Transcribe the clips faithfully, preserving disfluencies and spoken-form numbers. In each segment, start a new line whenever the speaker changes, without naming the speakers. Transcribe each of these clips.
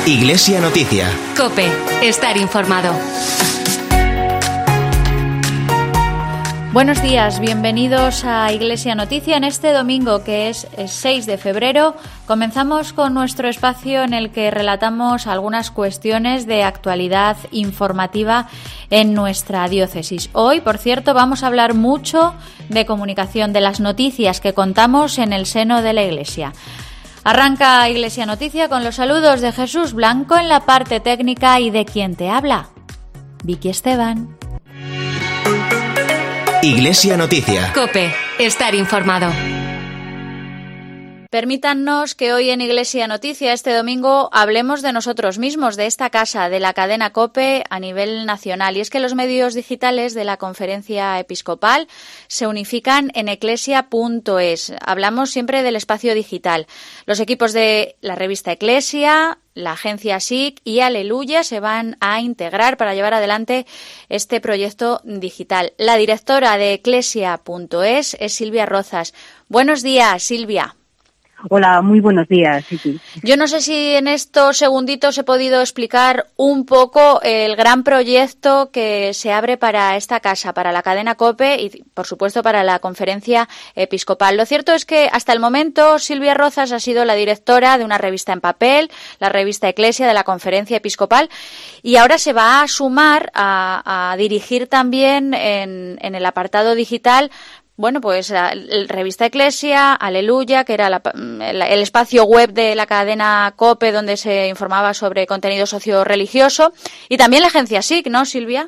Iglesia Noticia.
COPE. Estar informado.
Buenos días, bienvenidos a Iglesia Noticia. En este domingo, que es seis de febrero, comenzamos con nuestro espacio en el que relatamos algunas cuestiones de actualidad informativa en nuestra diócesis. Hoy, por cierto, vamos a hablar mucho de comunicación, de las noticias que contamos en el seno de la Iglesia. Arranca Iglesia Noticia con los saludos de Jesús Blanco en la parte técnica y de quien te habla, Vicky Esteban.
Iglesia Noticia.
COPE. Estar informado.
Permítannos que hoy en Iglesia Noticia, este domingo, hablemos de nosotros mismos, de esta casa, de la cadena COPE a nivel nacional. Y es que los medios digitales de la Conferencia Episcopal se unifican en eclesia punto es. Hablamos siempre del espacio digital. Los equipos de la revista Eclesia, la agencia S I C y Aleluya se van a integrar para llevar adelante este proyecto digital. La directora de eclesia punto es es Silvia Rozas. Buenos días, Silvia.
Hola, muy buenos días, Vicky.
Yo no sé si en estos segunditos he podido explicar un poco el gran proyecto que se abre para esta casa, para la cadena COPE y, por supuesto, para la Conferencia Episcopal. Lo cierto es que hasta el momento Silvia Rozas ha sido la directora de una revista en papel, la revista Eclesia de la Conferencia Episcopal, y ahora se va a sumar a, a dirigir también en, en el apartado digital. Bueno, pues la, la revista Eclesia, Aleluya, que era la, el, el espacio web de la cadena COPE donde se informaba sobre contenido socio-religioso, y también la agencia S I C, ¿no, Silvia?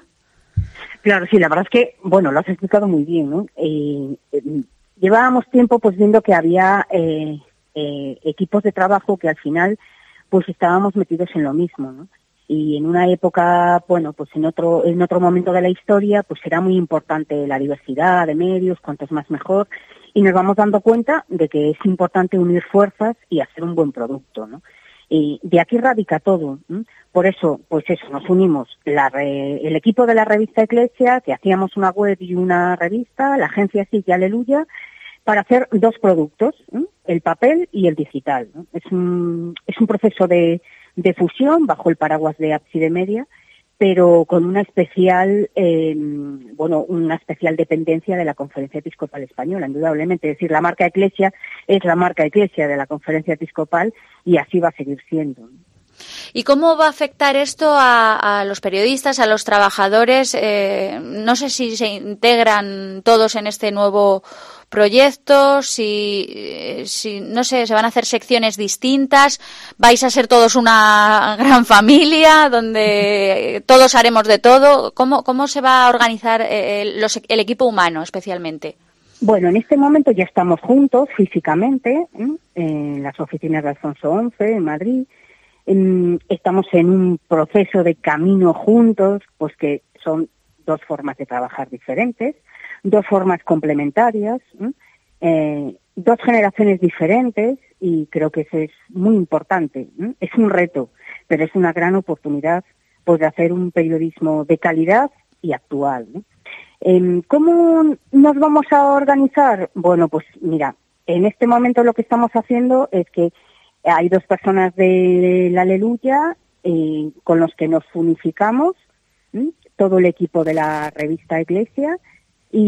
Claro, sí, la verdad es que, bueno, lo has explicado muy bien, ¿no? Eh, eh, llevábamos tiempo pues viendo que había eh, eh, equipos de trabajo que al final pues estábamos metidos en lo mismo, ¿no? Y en una época, bueno, pues en otro en otro momento de la historia, pues será muy importante la diversidad de medios, cuantos más mejor, y nos vamos dando cuenta de que es importante unir fuerzas y hacer un buen producto, ¿no? Y de aquí radica todo, ¿no? Por eso, pues eso, nos unimos la re, el equipo de la revista Eclesia, que hacíamos una web y una revista, la agencia S I C y Aleluya, para hacer dos productos, ¿no? El papel y el digital, ¿no? Es un es un proceso de de fusión bajo el paraguas de Ábside Media, pero con una especial, eh, bueno, una especial dependencia de la Conferencia Episcopal Española, indudablemente. Es decir, la marca Eclesia es la marca Eclesia de la Conferencia Episcopal y así va a seguir siendo.
¿Y cómo va a afectar esto a, a los periodistas, a los trabajadores? Eh, no sé si se integran todos en este nuevo proyecto, si, si, no sé, se van a hacer secciones distintas, vais a ser todos una gran familia donde todos haremos de todo. ¿Cómo, cómo se va a organizar el, los, el equipo humano especialmente?
Bueno, en este momento ya estamos juntos físicamente, ¿eh? En las oficinas de Alfonso once, en Madrid. En, estamos en un proceso de camino juntos, pues que son dos formas de trabajar diferentes, dos formas complementarias, ¿eh? Eh, dos generaciones diferentes, y creo que eso es muy importante, ¿eh? Es un reto, pero es una gran oportunidad pues de hacer un periodismo de calidad y actual, ¿no? Eh, ¿Cómo nos vamos a organizar? Bueno, pues mira, en este momento lo que estamos haciendo es que hay dos personas de la Aleluya eh, con los que nos unificamos, ¿sí? Todo el equipo de la revista Eclesia, y,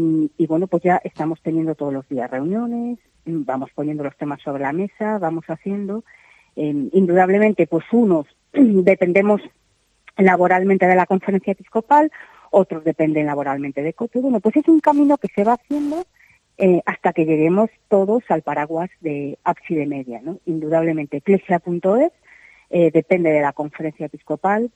y bueno, pues ya estamos teniendo todos los días reuniones, vamos poniendo los temas sobre la mesa, vamos haciendo. Eh, indudablemente, pues unos dependemos laboralmente de la Conferencia Episcopal, otros dependen laboralmente de COPE. Bueno, pues es un camino que se va haciendo Eh, hasta que lleguemos todos al paraguas de Ábside Media, ¿no? Indudablemente, eclesia punto es eh, depende de la Conferencia Episcopal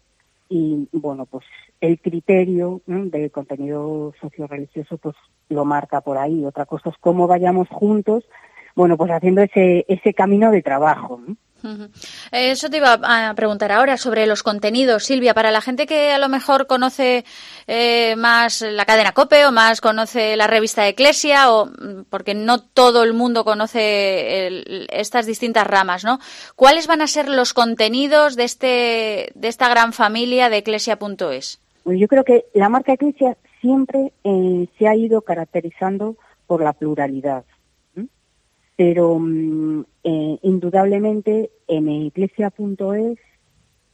y, bueno, pues el criterio, ¿no?, de contenido socio-religioso pues lo marca por ahí. Otra cosa es cómo vayamos juntos, bueno, pues haciendo ese ese camino de trabajo, ¿no?
Uh-huh. Eso te iba a preguntar ahora sobre los contenidos, Silvia, para la gente que a lo mejor conoce eh, más la cadena COPE o más conoce la revista Eclesia, o porque no todo el mundo conoce el, estas distintas ramas, ¿no? ¿Cuáles van a ser los contenidos de este de esta gran familia de eclesia punto es?
Bueno, yo creo que la marca Eclesia siempre eh, se ha ido caracterizando por la pluralidad. Pero eh, indudablemente en eclesia punto es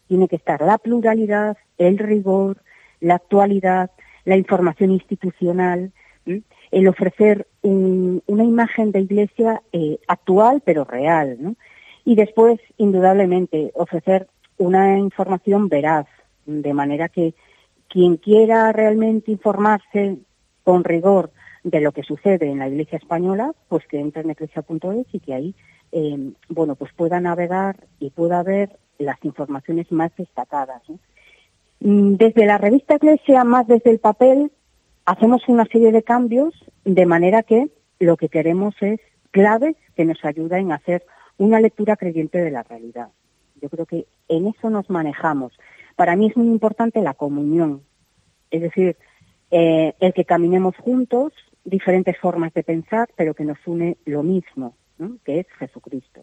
tiene que estar la pluralidad, el rigor, la actualidad, la información institucional, ¿sí? El ofrecer un, una imagen de Iglesia eh, actual pero real, ¿no? Y después, indudablemente, ofrecer una información veraz, de manera que quien quiera realmente informarse con rigor de lo que sucede en la Iglesia española, pues que entre en eclesia punto es y que ahí, eh, bueno, pues pueda navegar y pueda ver las informaciones más destacadas, ¿no? Desde la revista Eclesia, más desde el papel, hacemos una serie de cambios de manera que lo que queremos es claves que nos ayuden a hacer una lectura creyente de la realidad. Yo creo que en eso nos manejamos. Para mí es muy importante la comunión, es decir, eh, el que caminemos juntos, diferentes formas de pensar, pero que nos une lo mismo, ¿no? Que es Jesucristo.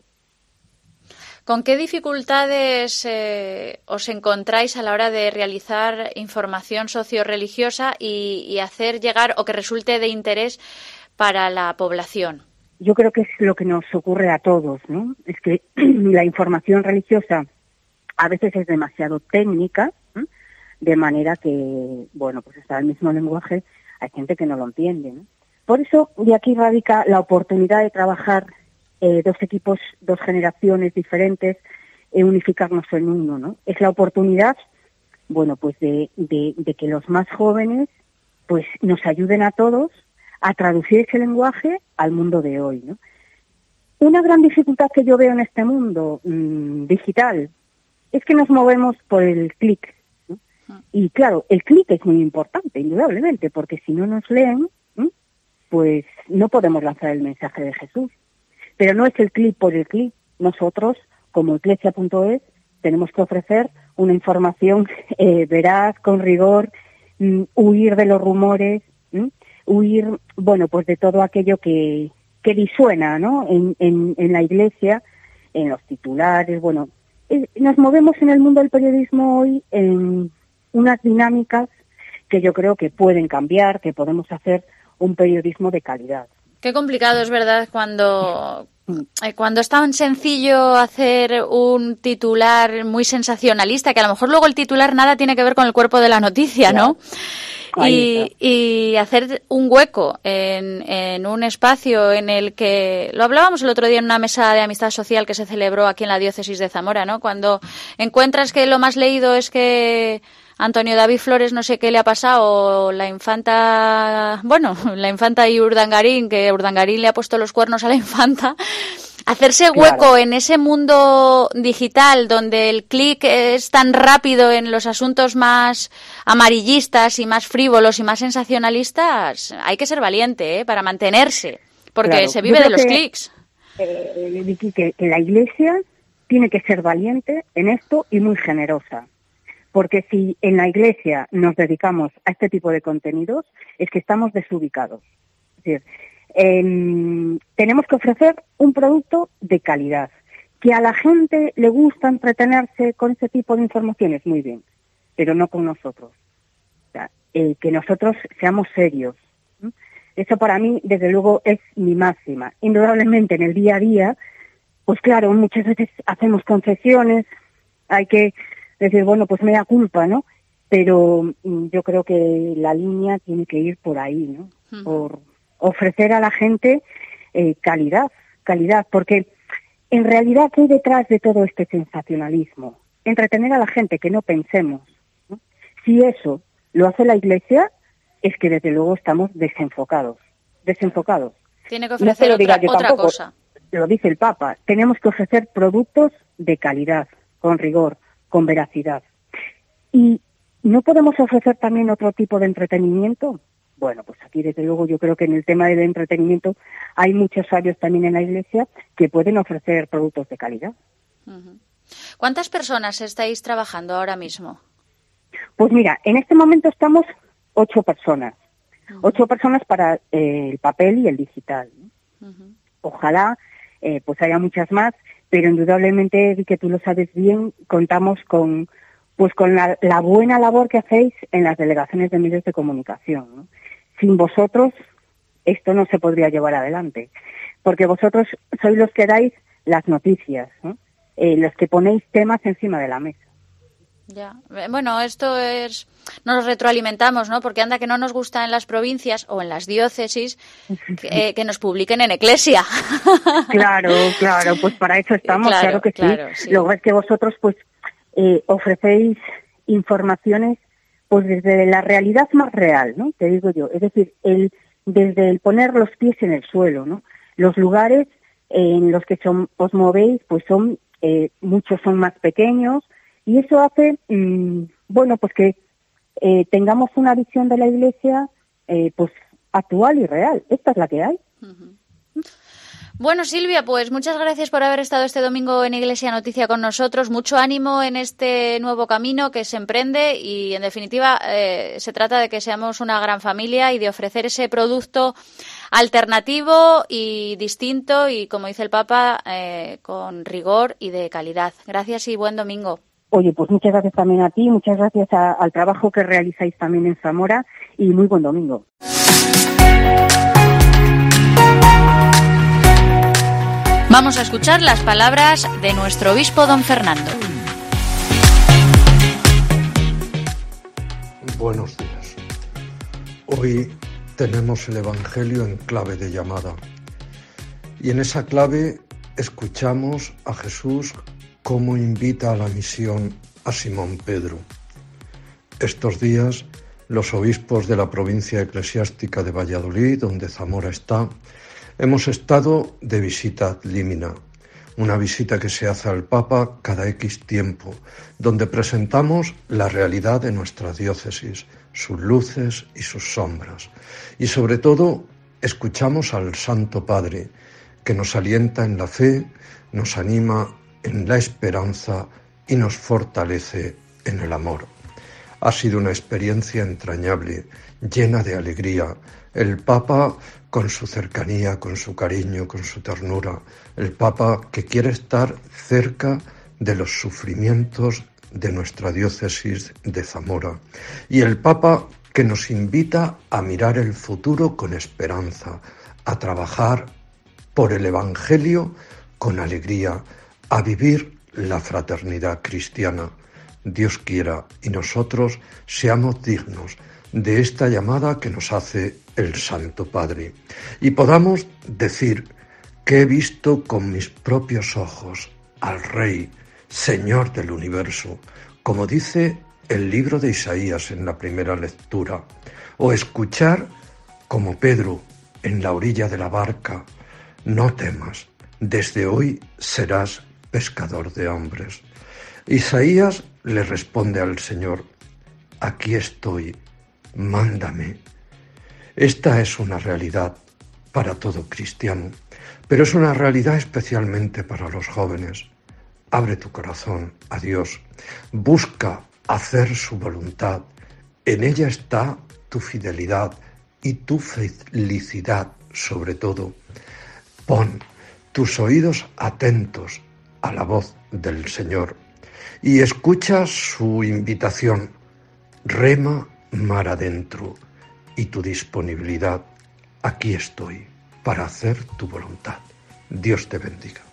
¿Con qué dificultades eh, os encontráis a la hora de realizar información socio-religiosa y, y hacer llegar o que resulte de interés para la población?
Yo creo que es lo que nos ocurre a todos, ¿no? Es que la información religiosa a veces es demasiado técnica, ¿eh? De manera que, bueno, pues está el mismo lenguaje, hay gente que no lo entiende, ¿no? Por eso, de aquí radica la oportunidad de trabajar eh, dos equipos, dos generaciones diferentes, e unificarnos en uno, ¿no? Es la oportunidad, bueno, pues de, de, de que los más jóvenes, pues nos ayuden a todos a traducir ese lenguaje al mundo de hoy, ¿no? Una gran dificultad que yo veo en este mundo mmm, digital es que nos movemos por el clic, ¿no? Y claro, el clic es muy importante, indudablemente, porque si no nos leen, ¿no? Pues no podemos lanzar el mensaje de Jesús. Pero no es el clic por el clic. Nosotros, como eclesia punto es, tenemos que ofrecer una información eh, veraz, con rigor, mm, huir de los rumores, ¿m? huir, bueno, pues de todo aquello que, que disuena, ¿no? En, en, en la Iglesia, en los titulares, bueno, eh, nos movemos en el mundo del periodismo hoy en unas dinámicas que yo creo que pueden cambiar, que podemos hacer un periodismo de calidad.
Qué complicado es, ¿verdad?, cuando, eh, cuando es tan sencillo hacer un titular muy sensacionalista, que a lo mejor luego el titular nada tiene que ver con el cuerpo de la noticia, claro, ¿no? Y, y hacer un hueco en, en un espacio en el que, lo hablábamos el otro día en una mesa de amistad social que se celebró aquí en la diócesis de Zamora, ¿no? Cuando encuentras que lo más leído es que Antonio David Flores no sé qué le ha pasado, o la infanta, bueno, la infanta y Urdangarín, que Urdangarín le ha puesto los cuernos a la infanta. Hacerse hueco, claro, en ese mundo digital donde el clic es tan rápido en los asuntos más amarillistas y más frívolos y más sensacionalistas, hay que ser valiente, ¿eh?, para mantenerse, porque claro, se vive de los clics.
Eh, Vicky, que, que la Iglesia tiene que ser valiente en esto y muy generosa. Porque si en la Iglesia nos dedicamos a este tipo de contenidos, es que estamos desubicados. Es decir, eh, tenemos que ofrecer un producto de calidad. Que a la gente le gusta entretenerse con este tipo de informaciones, muy bien, pero no con nosotros. O sea, eh, que nosotros seamos serios. ¿Mm? Eso para mí, desde luego, es mi máxima. Indudablemente, en el día a día, pues claro, muchas veces hacemos concesiones, hay que decir, bueno, pues me da culpa, ¿no? Pero mm, yo creo que la línea tiene que ir por ahí, ¿no? Uh-huh. Por ofrecer a la gente eh, calidad, calidad, porque en realidad, ¿qué hay detrás de todo este sensacionalismo? Entretener a la gente, que no pensemos, ¿no? Si eso lo hace la Iglesia, es que desde luego estamos desenfocados, desenfocados.
Tiene que ofrecer no otra, otra tampoco, cosa.
Lo dice el Papa, tenemos que ofrecer productos de calidad, con rigor, con veracidad. ¿Y no podemos ofrecer también otro tipo de entretenimiento? Bueno, pues aquí desde luego yo creo que en el tema del entretenimiento hay muchos sabios también en la Iglesia que pueden ofrecer productos de calidad.
Uh-huh. ¿Cuántas personas estáis trabajando ahora mismo?
Pues mira, en este momento estamos ocho personas. Uh-huh. Ocho personas para eh, el papel y el digital, ¿no? Uh-huh. Ojalá eh, pues haya muchas más, pero indudablemente, que tú lo sabes bien, contamos con pues con la, la buena labor que hacéis en las delegaciones de medios de comunicación, ¿no? Sin vosotros esto no se podría llevar adelante, porque vosotros sois los que dais las noticias, ¿no? Eh, los que ponéis temas encima de la mesa.
Ya. Bueno, esto es, nos retroalimentamos, ¿no? Porque anda que no nos gusta en las provincias o en las diócesis que, eh, que nos publiquen en Eclesia.
Claro, claro, pues para eso estamos, claro, claro que claro, sí. sí. Lo que es que vosotros, pues, eh, ofrecéis informaciones, pues desde la realidad más real, ¿no? Te digo yo, es decir, el desde el poner los pies en el suelo, ¿no? Los lugares en los que son, os movéis, pues son, eh, muchos son más pequeños, y eso hace, mmm, bueno, pues que eh, tengamos una visión de la Iglesia, eh, pues actual y real. Esta es la que hay.
Uh-huh. Bueno, Silvia, pues muchas gracias por haber estado este domingo en Iglesia Noticia con nosotros. Mucho ánimo en este nuevo camino que se emprende y, en definitiva, eh, se trata de que seamos una gran familia y de ofrecer ese producto alternativo y distinto y, como dice el Papa, eh, con rigor y de calidad. Gracias y buen domingo.
Oye, pues muchas gracias también a ti, muchas gracias a, al trabajo que realizáis también en Zamora y muy buen domingo.
Vamos a escuchar las palabras de nuestro obispo don Fernando.
Buenos días. Hoy tenemos el Evangelio en clave de llamada. Y en esa clave escuchamos a Jesús cómo invita a la misión a Simón Pedro. Estos días, los obispos de la provincia eclesiástica de Valladolid, donde Zamora está, hemos estado de visita ad limina, una visita que se hace al Papa cada X tiempo, donde presentamos la realidad de nuestra diócesis, sus luces y sus sombras. Y sobre todo, escuchamos al Santo Padre, que nos alienta en la fe, nos anima en la esperanza y nos fortalece en el amor. Ha sido una experiencia entrañable, llena de alegría. El Papa con su cercanía, con su cariño, con su ternura. El Papa que quiere estar cerca de los sufrimientos de nuestra diócesis de Zamora. Y el Papa que nos invita a mirar el futuro con esperanza, a trabajar por el Evangelio con alegría, a vivir la fraternidad cristiana. Dios quiera y nosotros seamos dignos de esta llamada que nos hace el Santo Padre y podamos decir que he visto con mis propios ojos al Rey, Señor del universo, como dice el libro de Isaías en la primera lectura, o escuchar como Pedro en la orilla de la barca: no temas, desde hoy serás pescador de hombres. Isaías le responde al Señor: aquí estoy, mándame. Esta es una realidad para todo cristiano, pero es una realidad especialmente para los jóvenes. Abre tu corazón a Dios, busca hacer su voluntad. En ella está tu fidelidad y tu felicidad sobre todo. Pon tus oídos atentos a la voz del Señor y escucha su invitación: rema mar adentro, y tu disponibilidad. Aquí estoy para hacer tu voluntad. Dios te bendiga.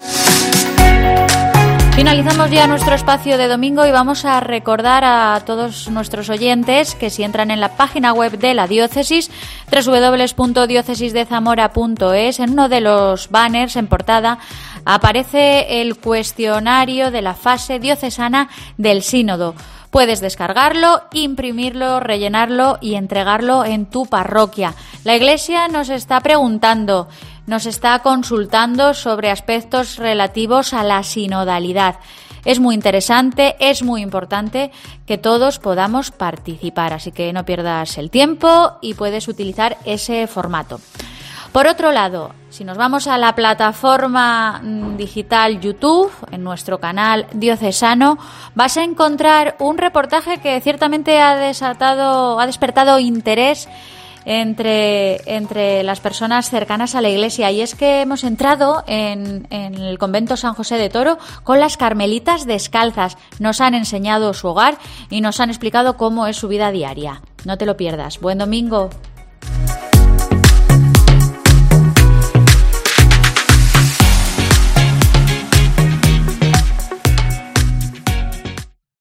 Finalizamos ya nuestro espacio de domingo y vamos a recordar a todos nuestros oyentes que si entran en la página web de la diócesis, doble u doble u doble u punto diócesis de zamora punto es, en uno de los banners en portada aparece el cuestionario de la fase diocesana del sínodo. Puedes descargarlo, imprimirlo, rellenarlo y entregarlo en tu parroquia. La Iglesia nos está preguntando, nos está consultando sobre aspectos relativos a la sinodalidad. Es muy interesante, es muy importante que todos podamos participar, así que no pierdas el tiempo y puedes utilizar ese formato. Por otro lado, si nos vamos a la plataforma digital YouTube, en nuestro canal diocesano, vas a encontrar un reportaje que ciertamente ha desatado, ha despertado interés entre, entre las personas cercanas a la Iglesia, y es que hemos entrado en, en el convento San José de Toro con las carmelitas descalzas. Nos han enseñado su hogar y nos han explicado cómo es su vida diaria. No te lo pierdas. Buen domingo.